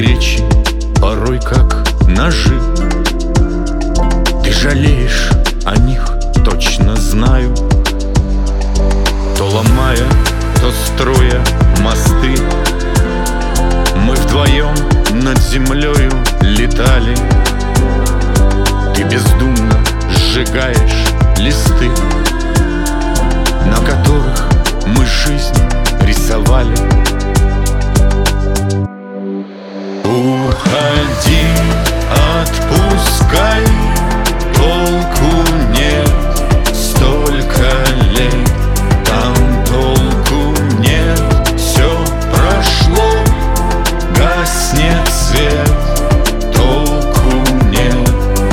речи порой как ножи. Ты жалеешь о них, точно знаю. То ломая, то строя мосты, мы вдвоем над землею летали. Ты бездумно сжигаешь листы, на которых мы жизнь рисовали. Уходи, отпускай, толку нет, столько лет, там толку нет. Все прошло, гаснет свет, толку нет.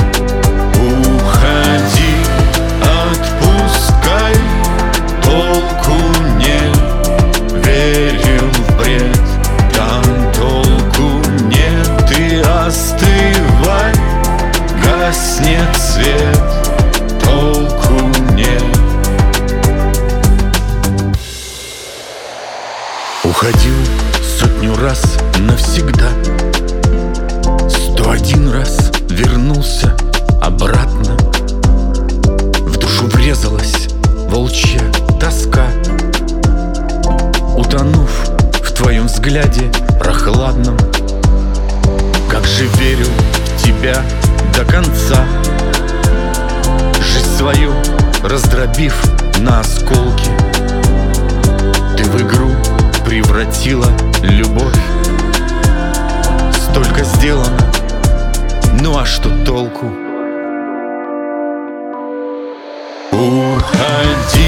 Уходи, отпускай, толку нет. Верил в бред, там толку нет. Ты остывай, гаснет свет, толку нет. Уходил сотню раз навсегда, 101 раз вернулся обратно. В душу врезалась волчья тоска, утонув в твоем взгляде прохладном. Как же верил в тебя до конца, жизнь свою раздробив на осколки. Ты в игру превратила любовь. Столько сделано, ну а что толку? Уходи,